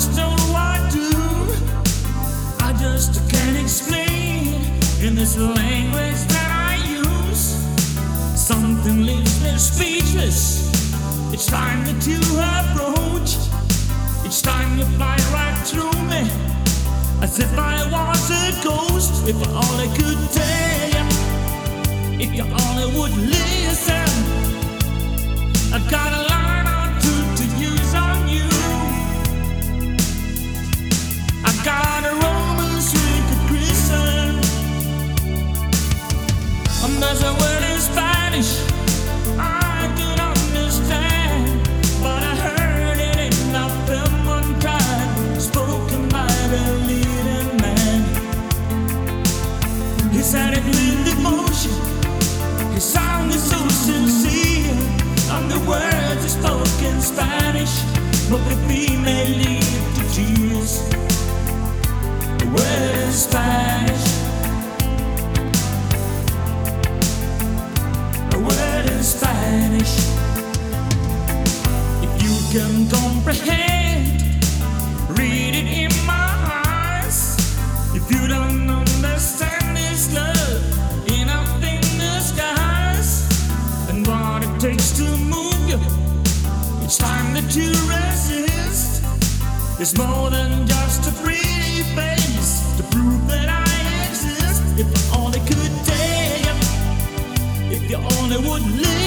just know what I do. I just can't explain in this language that I use. Something leaves me speechless. It's time to approach. It's time to fly right through me, as if I was a ghost. If I only could tell you, if you only would listen. I've got a line or two to use on you. I've got a romance with a Christian. There's a word in Spanish I don't understand, but I heard it in a film one time, spoken by the leading man. He said it with devotion, his sound is so sincere, and the words are spoken Spanish, but the female lead to tears. The word in Spanish, a word in Spanish. If you can comprehend, read it in my eyes. If you don't understand this love, enough in the skies, and what it takes to move you, it's time that you resist. It's more than just a pretty face to prove that I exist. If I only could tell you, if you only would live.